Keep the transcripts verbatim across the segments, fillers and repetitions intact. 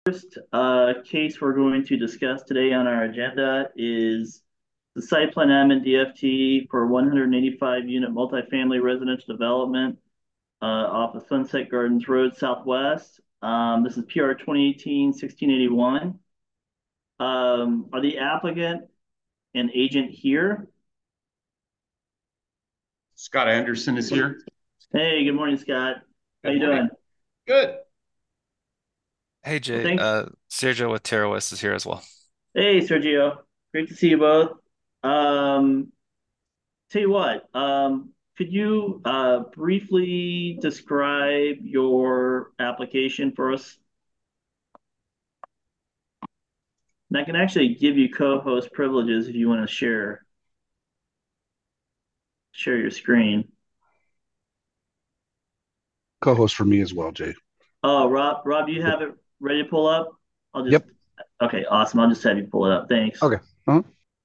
First uh, case we're going to discuss today on our agenda is the site plan M and D F T for one hundred eighty-five unit multifamily residential development uh, off of Sunset Gardens Road Southwest. Um, this is P R twenty eighteen sixteen eighty-one. Um, are the applicant and agent here? Scott Anderson is here. Hey, good morning, Scott. How Good you morning. doing? Good. Hey Well, Jay, thanks. uh, Sergio with Terra West is here as well. Hey, Sergio. Great to see you both. Um, Tell you what, um, could you uh, briefly describe your application for us? And I can actually give you co-host privileges if you want to share share your screen. Co-host for me as well, Jay. Oh, Rob, Rob, do you Yep. have it ready to pull up? I'll just Yep. Okay, awesome. I'll just have you pull it up. Thanks. Okay. Uh-huh.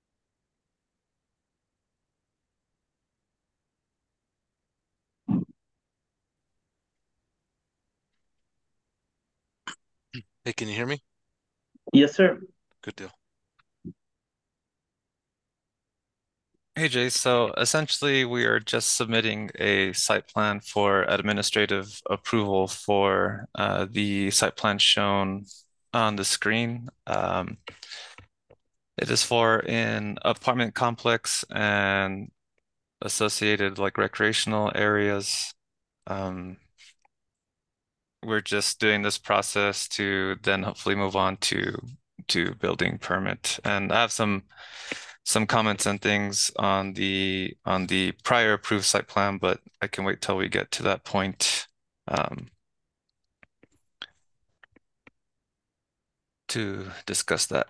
Hey, can you hear me? Yes, sir. Good deal. Hey Jay, so essentially we are just submitting a site plan for administrative approval for uh, the site plan shown on the screen. Um, it is for an apartment complex and associated like recreational areas. Um, we're just doing this process to then hopefully move on to to building permit. And I have some some comments and things on the on the prior approved site plan, but I can wait till we get to that point um, to discuss that.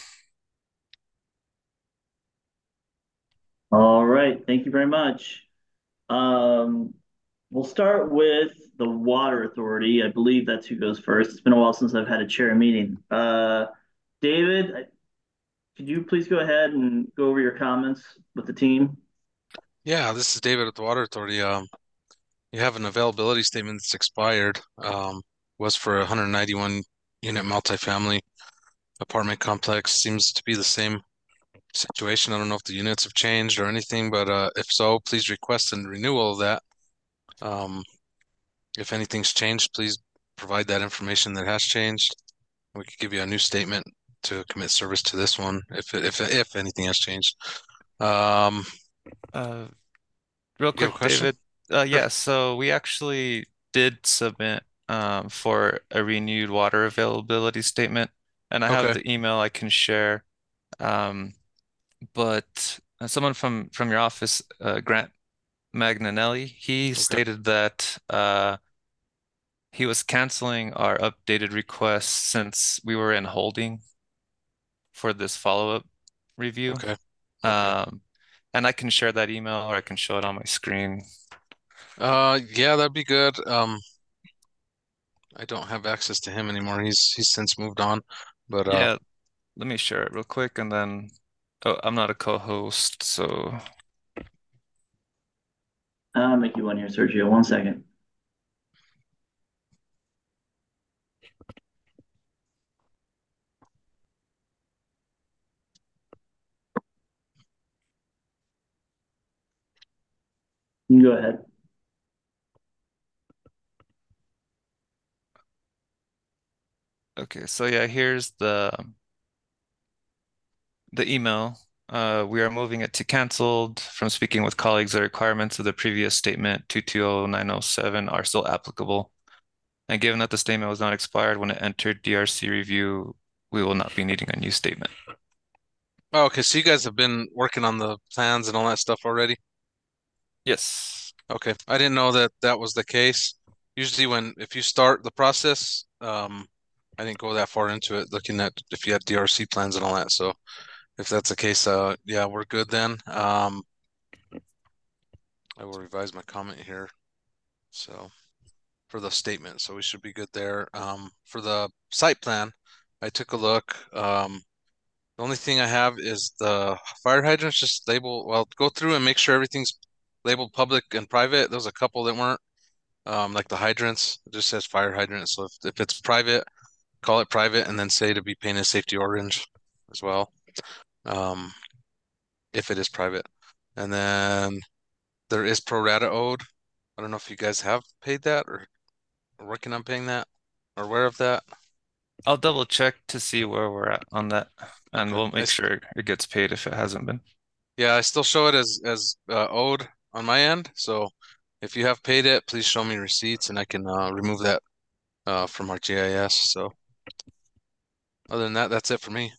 All right. Thank you very much. Um, we'll start with the Water Authority. I believe that's who goes first. It's been a while since I've had a chair meeting. Uh, David, could you please go ahead and go over your comments with the team? Yeah, this is David at the Water Authority. Um, you have an availability statement that's expired. Um, was for a one hundred ninety-one unit multifamily apartment complex. Seems to be the same situation. I don't know if the units have changed or anything, but uh, if so, please request a renewal of that. Um, if anything's changed, please provide that information that has changed. We could give you a new statement to commit service to this one if if if anything has changed. Um, Uh, real you have a quick, question? David. Uh, Sure. yeah, so we actually did submit um, for a renewed water availability statement, and I have Okay. the email I can share. Um, but uh, someone from from your office, uh, Grant Magnanelli, he Okay. stated that uh, he was canceling our updated request since we were in holding for this follow-up review. Okay. Okay. Um, and I can share that email or I can show it on my screen. Uh, yeah, that'd be good. Um, I don't have access to him anymore. He's he's since moved on. But uh, Yeah, let me share it real quick and then oh, I'm not a co-host, so I'll make you one here, Sergio. One second. You can go ahead. okay, so yeah, here's the the email. Uh, we are moving it to canceled. From speaking with colleagues, the requirements of the previous statement two two zero nine zero seven are still applicable. And given that the statement was not expired when it entered D R C review, we will not be needing a new statement. oh, okay, so you guys have been working on the plans and all that stuff already? Yes. Okay. I didn't know that that was the case. Usually when if you start the process, um, I didn't go that far into it looking at if you had D R C plans and all that. So if that's the case, uh, yeah, we're good then. Um, I will revise my comment here. So for the statement, so we should be good there. Um, for the site plan, I took a look. Um, the only thing I have is the fire hydrants, just label, well, go through and make sure everything's labeled public and private. There's a couple that weren't, um, like the hydrants, it just says fire hydrant. So if, if it's private, call it private and then say to be painted safety orange as well. Um, if it is private. And then there is pro rata owed. I don't know if you guys have paid that or are working on paying that or aware of that. I'll double check to see where we're at on that, and Okay. we'll I make s- sure it gets paid if it hasn't been. Yeah, I still show it as as uh, owed on my end. So if you have paid it, please show me receipts and I can uh, remove that uh, from our G I S. So other than that, that's it for me.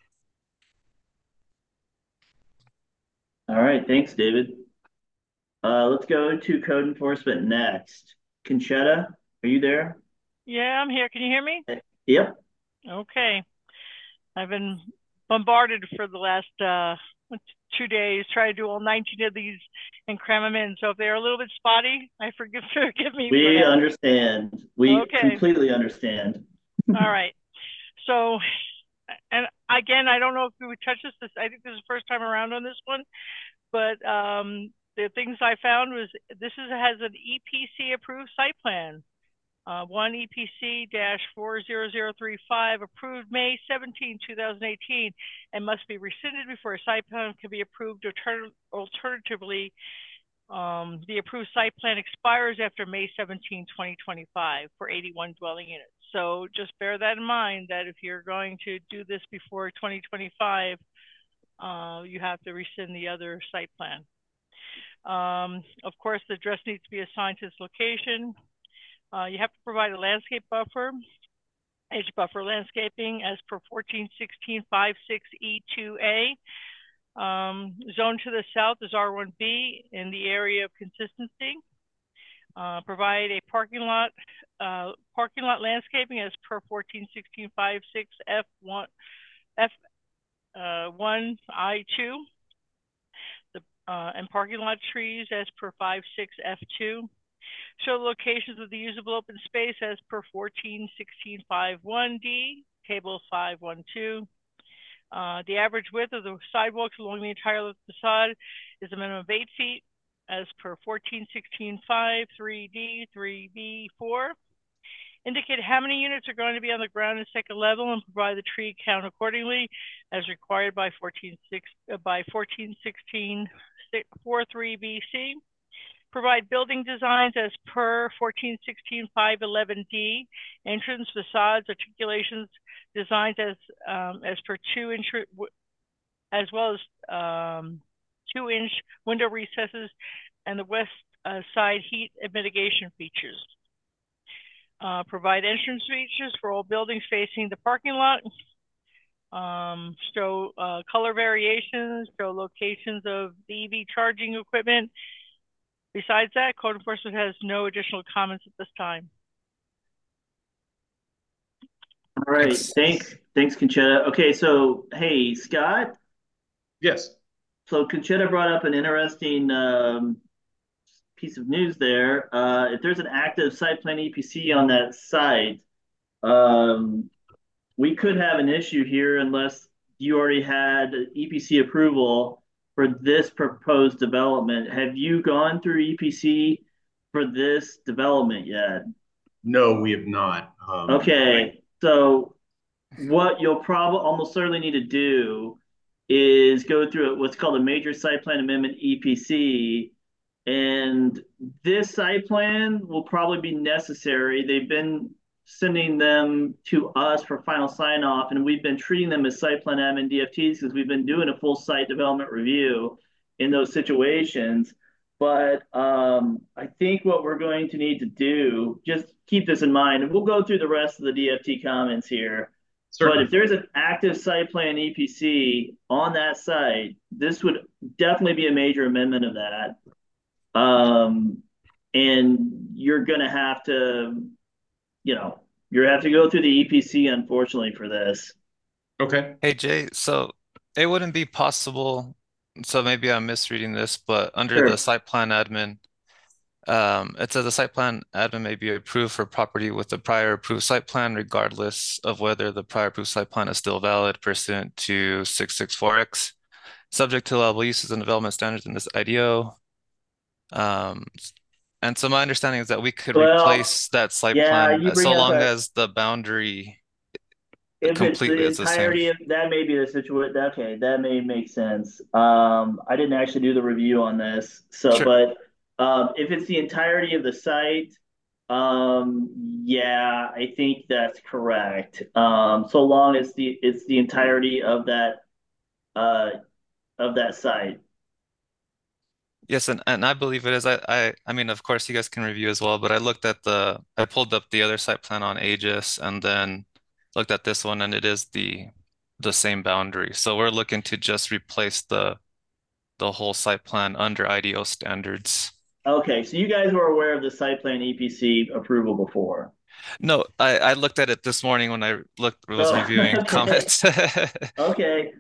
All right, thanks, David. Uh, let's go to code enforcement next. Conchetta, are you there? Yeah, I'm here. Can you hear me? Yep. Okay. I've been bombarded for the last uh, two days trying to do all nineteen of these and cram them in. So if they're a little bit spotty, I forgive forgive me for We that. understand. We Okay. completely understand. All right. So, and again, I don't know if we would touch this. This I think this is the first time around on this one, but um, the things I found was this is has an E P C approved site plan. Uh, one E P C four zero zero three five approved May seventeenth, two thousand eighteen, and must be rescinded before a site plan can be approved. Altern alternatively, um, the approved site plan expires after May seventeenth, twenty twenty-five for eighty-one dwelling units. So just bear that in mind that if you're going to do this before twenty twenty-five, uh, you have to rescind the other site plan. Um, of course, the address needs to be assigned to its location. Uh, you have to provide a landscape buffer, edge buffer landscaping as per fourteen sixteen fifty-six E two A. Um, zone to the south is R one B in the area of consistency. Uh, provide a parking lot, uh, parking lot landscaping as per fourteen sixteen fifty-six F one, F uh, one I two. The, uh, and parking lot trees as per fifty-six F two. Show locations of the usable open space as per fourteen sixteen fifty-one D, table five one two. Uh, the average width of the sidewalks along the entire length of the facade is a minimum of eight feet as per fourteen sixteen fifty-three D, three B four. Indicate how many units are going to be on the ground and second level and provide the tree count accordingly as required by fourteen sixteen forty-three B C. Provide building designs as per fourteen sixteen five eleven D, entrance, facades, articulations, designs as um, as per two inch, as well as um, two inch window recesses and the west uh, side heat and mitigation features. Uh, provide entrance features for all buildings facing the parking lot. Um, show uh, color variations, show locations of the E V charging equipment. Besides that, code enforcement has no additional comments at this time. All right. Thanks. Thanks. Thanks, Conchetta. Okay, so hey, Scott. Yes. So Conchetta brought up an interesting um, piece of news there. Uh, if there's an active site plan E P C on that site, um, we could have an issue here unless you already had E P C approval for this proposed development. Have you gone through E P C for this development yet? No, we have not. Um, Okay, so what you'll probably almost certainly need to do is go through what's called a major site plan amendment E P C. And this site plan will probably be necessary. They've been sending them to us for final sign off, and we've been treating them as site plan admin D F Ts because we've been doing a full site development review in those situations. But um, I think what we're going to need to do, just keep this in mind, and we'll go through the rest of the D F T comments here. But if there's an active site plan E P C on that site, this would definitely be a major amendment of that. Um, and you're going to have to, you know, you're going to have to go through the E P C, unfortunately, for this. Okay. Hey Jay, so it wouldn't be possible, so maybe I'm misreading this, but under Sure. the site plan admin, um, it says the site plan admin may be approved for property with the prior approved site plan, regardless of whether the prior approved site plan is still valid pursuant to six sixty-four X, subject to allowable uses and development standards in this I D O. Um, and so my understanding is that we could Well, replace that site yeah, plan you bring so up long a, as the boundary if it's completely the as the same. entirety of that may be the situation. Okay, that may make sense. Um, I didn't actually do the review on this, so Sure. but um, if it's the entirety of the site, um, yeah, I think that's correct. Um, so long as the it's the entirety of that uh of that site. Yes, and, and I believe it is. I, I I mean, of course, you guys can review as well, but I looked at the I pulled up the other site plan on Aegis and then looked at this one, and it is the the same boundary. So we're looking to just replace the the whole site plan under I D O standards. Okay, so you guys were aware of the site plan E P C approval before. No, I, I looked at it this morning when I looked was Oh, reviewing okay, comments. okay.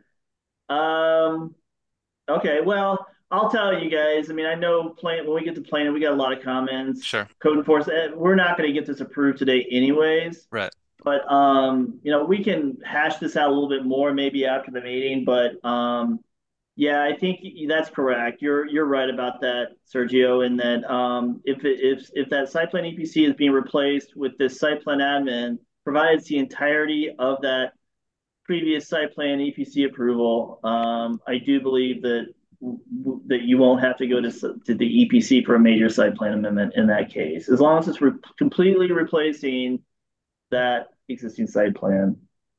Um, Okay, well, I'll tell you guys. I mean, I know plan when we get to planning, we got a lot of comments. Sure. Code enforcement, we're not going to get this approved today, anyways. Right. But um, you know, we can hash this out a little bit more maybe after the meeting. But um, yeah, I think that's correct. You're you're right about that, Sergio. In that um, if it, if if that site plan E P C is being replaced with this site plan admin, provides the entirety of that previous site plan E P C approval, um, I do believe that that you won't have to go to, to the E P C for a major site plan amendment in that case, as long as it's re completely replacing that existing site plan.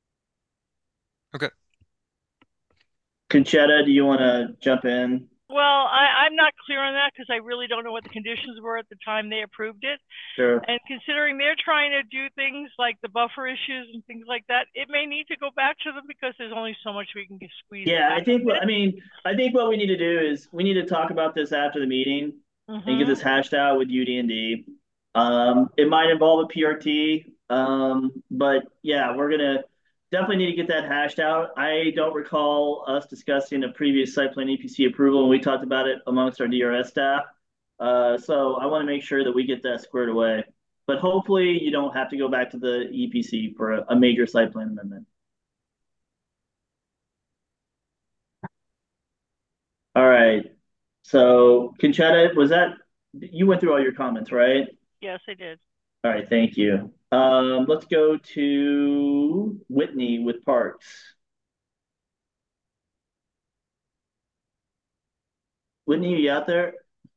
Okay. Conchetta, do you want to jump in? Well, I, I'm not clear on that because I really don't know what the conditions were at the time they approved it. Sure. And considering they're trying to do things like the buffer issues and things like that, it may need to go back to them because there's only so much we can squeeze. Yeah, I think what I mean, I think what we need to do is we need to talk about this after the meeting mm-hmm. and get this hashed out with U D and D. Um, it might involve a P R T, um, but yeah, we're gonna definitely need to get that hashed out. I don't recall us discussing a previous site plan E P C approval, and we talked about it amongst our D R S staff. Uh, so I want to make sure that we get that squared away. But hopefully, you don't have to go back to the E P C for a, a major site plan amendment. All right. So, Conchetta, was that you went through all your comments, right? Yes, I did. All right, thank you. Um, let's go to Whitney with Parks. Whitney, are you out there?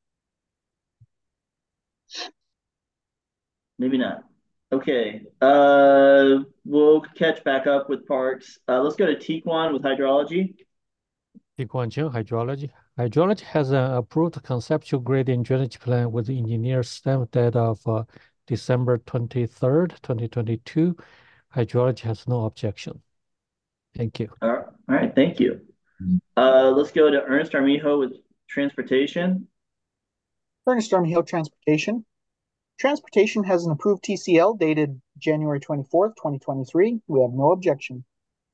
Maybe not. Okay. Uh, we'll catch back up with Parks. Uh, let's go to Tequan with hydrology. Tequan hydrology. Hydrology has an approved conceptual gradient drainage plan with the engineer's stamp date of uh, December twenty-third, twenty twenty-two. Hydrology has no objection. Thank you. All right, all right, thank you. Uh, let's go to Ernest Armijo with transportation. Ernest Armijo Transportation. Transportation has an approved T C L dated January twenty-fourth, twenty twenty-three. We have no objection.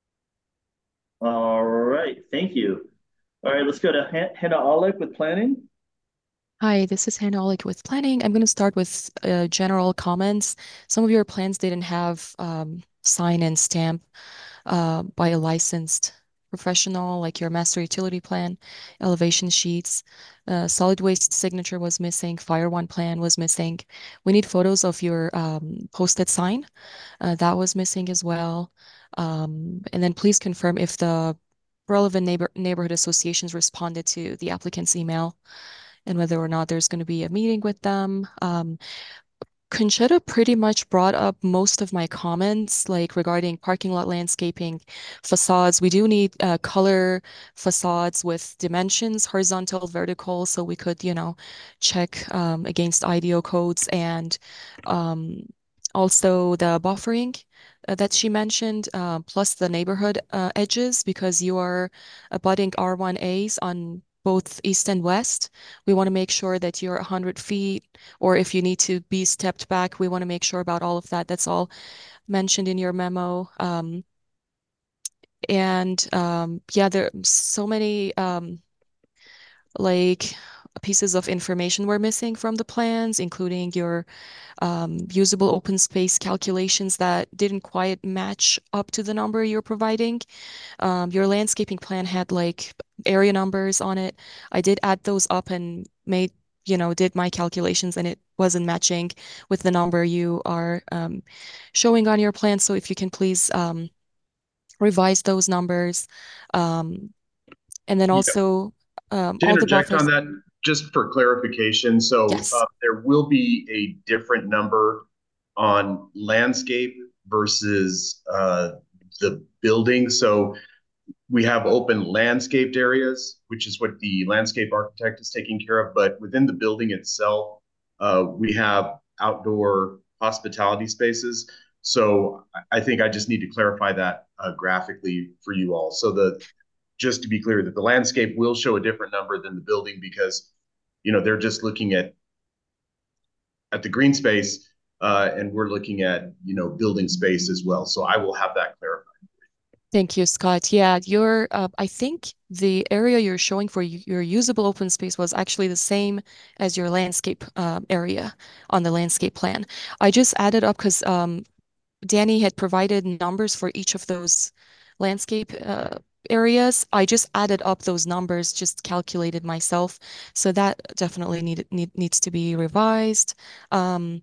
All right, thank you. All right, let's go to Han Hannah Olick with planning. Hi, this is Hannah Olick with planning. I'm going to start with uh, general comments. Some of your plans didn't have um, sign and stamp uh, by a licensed professional, like your master utility plan, elevation sheets, uh, solid waste signature was missing, fire one plan was missing. We need photos of your um, posted sign. Uh, that was missing as well. Um, and then please confirm if the relevant neighbor neighborhood associations responded to the applicant's email and whether or not there's going to be a meeting with them. Um, Conchetta pretty much brought up most of my comments, like regarding parking lot landscaping, facades. We do need uh, color facades with dimensions, horizontal, vertical, so we could, you know, check um, against I D O codes, and um, also the buffering uh, that she mentioned, uh, plus the neighborhood uh, edges, because you are abutting R one As on both east and west. We want to make sure that you're one hundred feet, or if you need to be stepped back, we want to make sure about all of that. That's all mentioned in your memo. Um, and um, yeah, there are so many um, like pieces of information were missing from the plans, including your um, usable open space calculations that didn't quite match up to the number you're providing. Um, your landscaping plan had like area numbers on it. I did add those up and made, you know, did my calculations, and it wasn't matching with the number you are um, showing on your plan. So if you can please um, revise those numbers. Um, and then Yeah. also um, To all the interject on buffers. that, just for clarification, so Yes. uh, there will be a different number on landscape versus uh, the building. So we have open landscaped areas, which is what the landscape architect is taking care of. But within the building itself, uh, we have outdoor hospitality spaces. So I think I just need to clarify that uh, graphically for you all. So the just to be clear that the landscape will show a different number than the building because you know they're just looking at at the green space uh, and we're looking at you know building space as well. So I will have that clarified. Thank you, Scott. Yeah, your uh, I think the area you're showing for your usable open space was actually the same as your landscape uh, area on the landscape plan. I just added up because um, Danny had provided numbers for each of those landscape uh, areas. I just added up those numbers, just calculated myself. So that definitely need, need needs to be revised. Um,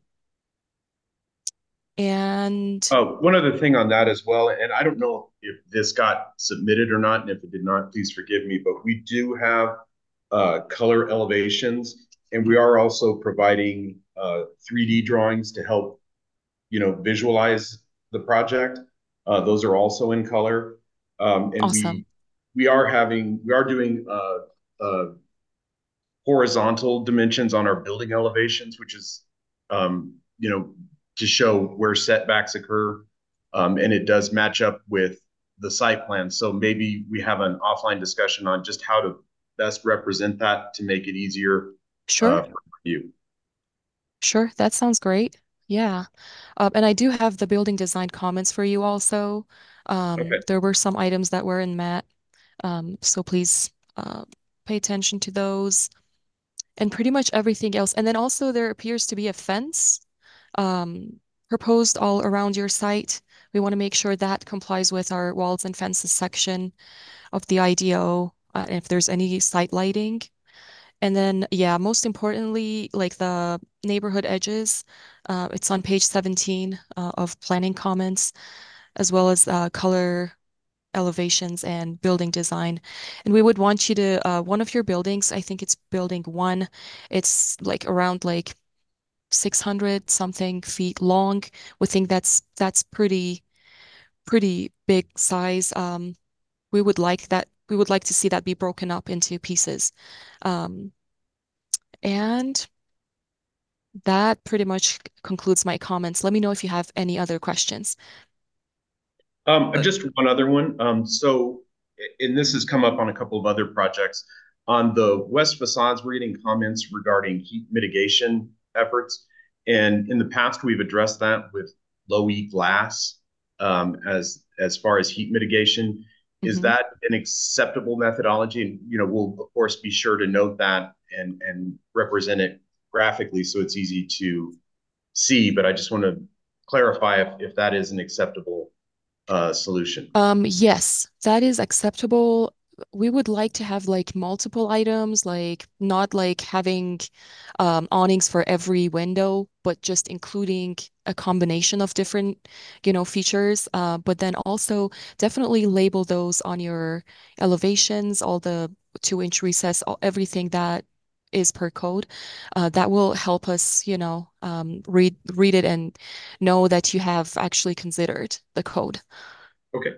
and Oh, one other thing on that as well, and I don't know if this got submitted or not, and if it did not, please forgive me, but we do have uh, color elevations, and we are also providing uh, three D drawings to help, you know, visualize the project. Uh, those are also in color, um, and awesome. we we are having we are doing uh, uh, horizontal dimensions on our building elevations, which is, um, you know, to show where setbacks occur. Um, and it does match up with the site plan. So maybe we have an offline discussion on just how to best represent that to make it easier Sure. uh, for you. Sure, that sounds great. Yeah. Um, and I do have the building design comments for you also. Um, Okay. There were some items that were in M A T, um, so please uh, pay attention to those and pretty much everything else. And then also there appears to be a fence um, proposed all around your site. We want to make sure that complies with our walls and fences section of the I D O, uh, and if there's any site lighting. And then, yeah, most importantly, like the neighborhood edges, uh, it's on page seventeen uh, of planning comments, as well as uh, color elevations and building design. And we would want you to, uh, one of your buildings, I think it's building one, it's like around like six hundred something feet long. We think that's that's pretty pretty big size. Um, we would like that. We would like to see that be broken up into pieces. Um, and that pretty much concludes my comments. Let me know if you have any other questions. Um, just one other one. Um, so, and this has come up on a couple of other projects. On the west facades, we're getting comments regarding heat mitigation efforts. And in the past, we've addressed that with low E glass um, as as far as heat mitigation. Is Mhm. that an acceptable methodology? And you know, we'll of course be sure to note that and and represent it graphically so it's easy to see. But I just want to clarify if if that is an acceptable uh, solution. Um, yes, that is acceptable. We would like to have like multiple items, like not like having um, awnings for every window, but just including a combination of different, you know, features. Uh, but then also definitely label those on your elevations, all the two inch recess, all, everything that is per code. Uh, that will help us, you know, um, read read it and know that you have actually considered the code. Okay.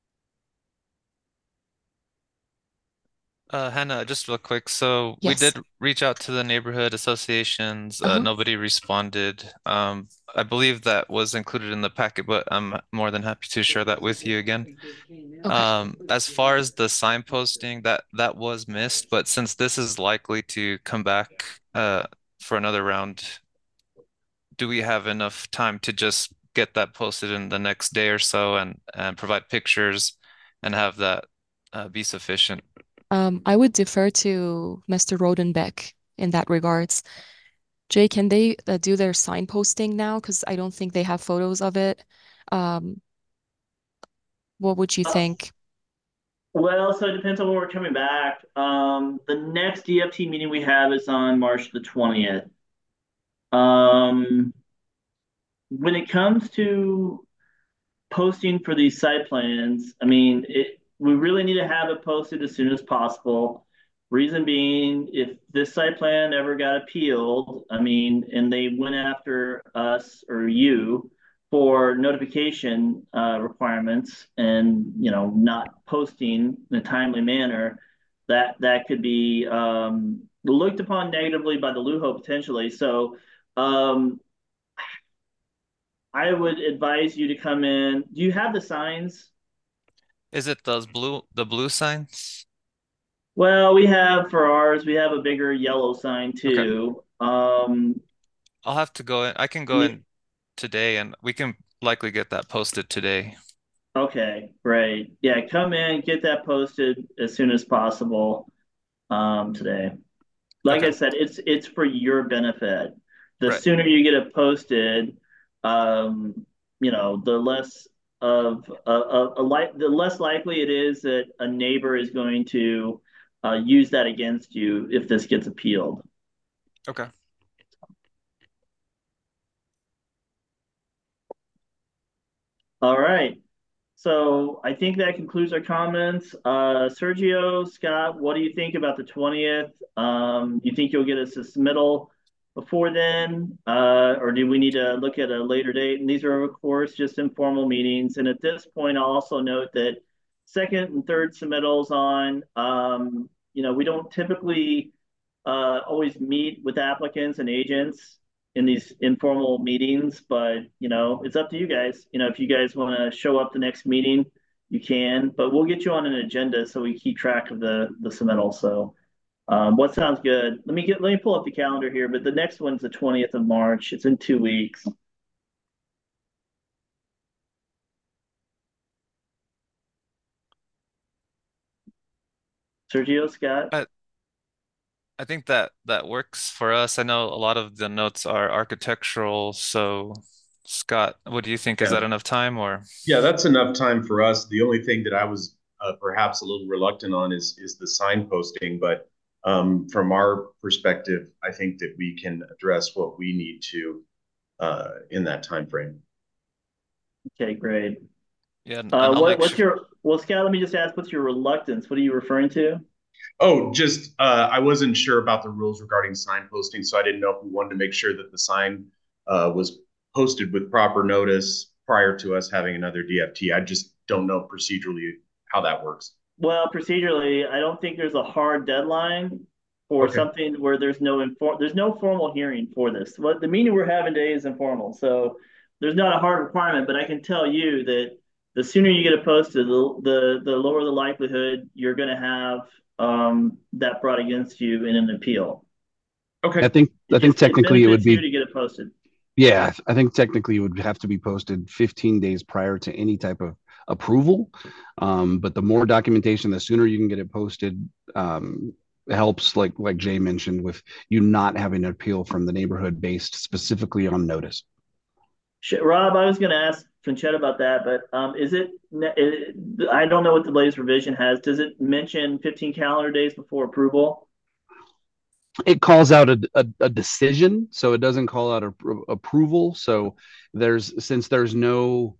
Uh, Hannah, just real quick. So we Yes. did reach out to the neighborhood associations. Uh, Uh-huh. nobody responded. Um, I believe that was included in the packet, but I'm more than happy to share that with you again. Okay. Um, as far as the signposting, that that was missed, but since this is likely to come back uh, for another round, do we have enough time to just get that posted in the next day or so and and provide pictures and have that uh, be sufficient? Um, I would defer to Mister Rodenbeck in that regards. Jay, can they uh, do their sign posting now? Because I don't think they have photos of it. Um, what would you Uh, think? Well, so it depends on when we're coming back. Um, the next D F T meeting we have is on March the twentieth. Um, when it comes to posting for these site plans, I mean, it, we really need to have it posted as soon as possible. Reason being, if this site plan ever got appealed, I mean, and they went after us or you for notification uh, requirements and, you know, not posting in a timely manner, that that could be um, looked upon negatively by the LUHO potentially. So um, I would advise you to come in. Do you have the signs? Is it those blue the blue signs? Well, we have for ours, we have a bigger yellow sign Okay. too. Um, I'll have to go in. I can go yeah, in today and we can likely get that posted today. okay, great. Yeah, come in, get that posted as soon as possible um, today. Like Okay. I said, it's it's for your benefit. The Right. sooner you get it posted, um, you know, the less of a, a, a li the less likely it is that a neighbor is going to uh, use that against you if this gets appealed. Okay. All right. So I think that concludes our comments. Uh, Sergio, Scott, what do you think about the twentieth? Um, do you think you'll get us a submittal before then? Uh, or do we need to look at a later date? And these are, of course, just informal meetings. And at this point, I'll also note that second and third submittals on, um, you know, we don't typically uh, always meet with applicants and agents in these informal meetings, but you know, it's up to you guys. You know, if you guys want to show up the next meeting, you can, but we'll get you on an agenda so we keep track of the the submittal. So um, what sounds good? Let me get let me pull up the calendar here, but the next one's the twentieth of March. It's in two weeks. Sergio, Scott? I I think that that works for us. I know a lot of the notes are architectural, so Scott, what do you think? Is Yeah. that enough time or? Yeah, that's enough time for us. The only thing that I was uh, perhaps a little reluctant on is is the sign posting, but um, from our perspective, I think that we can address what we need to uh, in that time frame. Okay, great. Yeah, and Uh, I'll what make what's sure. your well, Scott? Let me just ask, what's your reluctance? What are you referring to? Oh, just uh, I wasn't sure about the rules regarding sign posting, so I didn't know if we wanted to make sure that the sign uh, was posted with proper notice prior to us having another D F T. I just don't know procedurally how that works. Well, procedurally, I don't think there's a hard deadline for Okay. something where there's no inform there's no formal hearing for this. What the meeting we're having today is informal, so there's not a hard requirement. But I can tell you that the sooner you get it posted, the the, the lower the likelihood you're going to have um, that brought against you in an appeal. Okay. I think It I think just it technically it would benefits you be to get it posted. yeah, I think technically it would have to be posted fifteen days prior to any type of approval. Um, but the more documentation, the sooner you can get it posted, um, helps like like Jay mentioned with you not having an appeal from the neighborhood based specifically on notice. Rob, I was going to ask Conchetta about that, but um, is it, it? I don't know what the latest revision has. Does it mention fifteen calendar days before approval? It calls out a, a, a decision, so it doesn't call out a, a, approval. So there's since there's no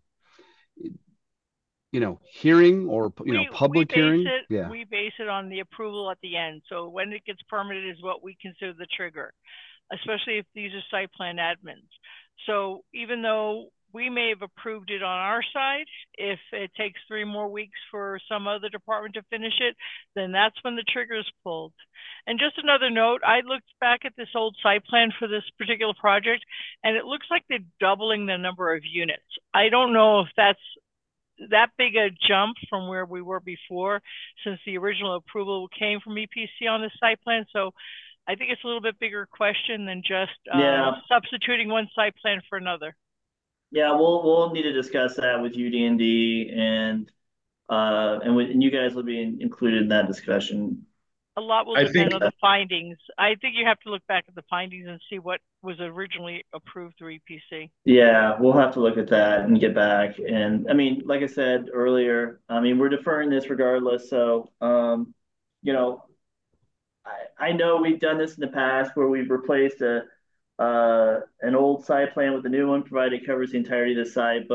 you know hearing or you know We, we public base hearing. it, Yeah, we base it on the approval at the end. So when it gets permitted is what we consider the trigger, especially if these are site plan admins. So even though we may have approved it on our side, if it takes three more weeks for some other department to finish it, then that's when the trigger is pulled. And just another note, I looked back at this old site plan for this particular project, and it looks like they're doubling the number of units. I don't know if that's that big a jump from where we were before, since the original approval came from E P C on the site plan. So I think it's a little bit bigger question than just uh, Yeah. substituting one site plan for another. Yeah, we'll we'll need to discuss that with U D and D and uh and with, and you guys will be in, included in that discussion. A lot will I depend think on the findings. I think you have to look back at the findings and see what was originally approved through E P C. Yeah, we'll have to look at that and get back. And I mean, like I said earlier, I mean, we're deferring this regardless. So, um, you know, I, I know we've done this in the past where we've replaced a uh, an old site plan with a new one, provided it covers the entirety of the site. But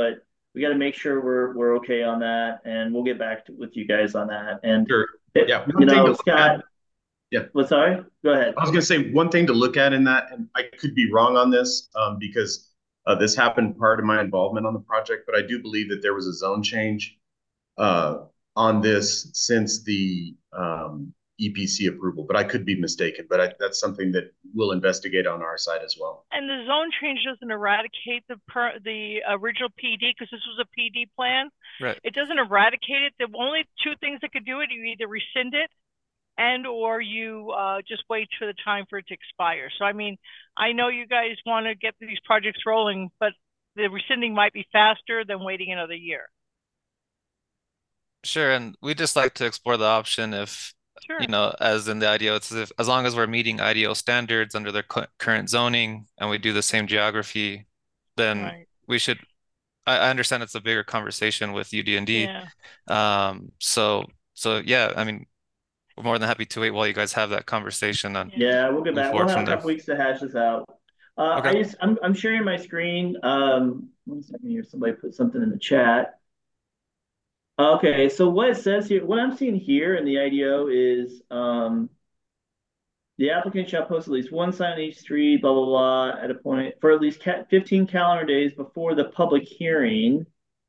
we got to make sure we're we're okay on that, and we'll get back to, with you guys on that. And Sure. it, Yeah. you One thing to know, look at. Scott. Yeah. Well, sorry. Go ahead. I was going to say one thing to look at in that, and I could be wrong on this um, because uh, this happened prior to my involvement on the project, but I do believe that there was a zone change uh, on this since the um, E P C approval, but I could be mistaken. But I, that's something that we'll investigate on our side as well. And the zone change doesn't eradicate the per, the original P D because this was a P D plan. Right. It doesn't eradicate it. The only two things that could do it, you either rescind it and or you uh, just wait for the time for it to expire. So, I mean, I know you guys want to get these projects rolling, but the rescinding might be faster than waiting another year. Sure, and we just like to explore the option if, Sure. you know, as in the I D O, it's as if as long as we're meeting I D O standards under their cu- current zoning and we do the same geography, then Right. we should. I, I understand it's a bigger conversation with U D and D. Yeah. Um, so so yeah, I mean, we're more than happy to wait while you guys have that conversation and Yeah, we'll get move back. We'll forward have from a there. couple weeks to hash this out. Uh, I Okay. just, I'm, I'm sharing my screen. Um, one second here. Somebody put something in the chat. Okay, so what it says here, what I'm seeing here in the I D O is um, the applicant shall post at least one sign on each street, blah, blah, blah, at a point for at least ca- fifteen calendar days before the public hearing.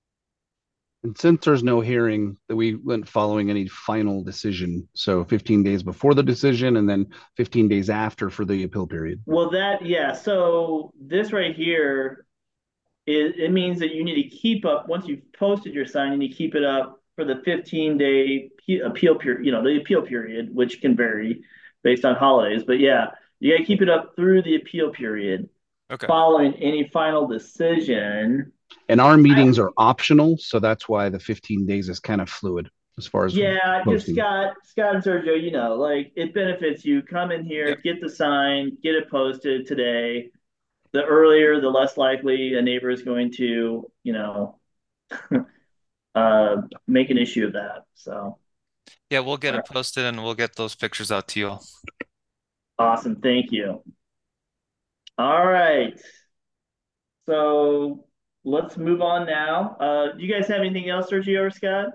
And since there's no hearing, that we went following any final decision. So fifteen days before the decision and then fifteen days after for the appeal period. Well, that, yeah, so this right here, it, it means that you need to keep up, once you've posted your sign, you need to keep it up for the fifteen day appeal period, you know, the appeal period, which can vary based on holidays. But yeah, you got to keep it up through the appeal period. Okay. Following any final decision. And our meetings are optional, so that's why the fifteen days is kind of fluid as far as Yeah, just posting. Scott, Scott and Sergio, you know, like it benefits you. Come in here, Yep. get the sign, get it posted today. The earlier, the less likely a neighbor is going to, you know, uh, make an issue of that. So Yeah, we'll get All it posted and we'll get those pictures out to you all. awesome, thank you. All right, so let's move on now. Uh, do you guys have anything else, Sergio or Scott?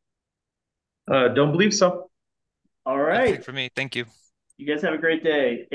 Uh, don't believe so. All That's it right, for me. Thank you. you guys have a great day.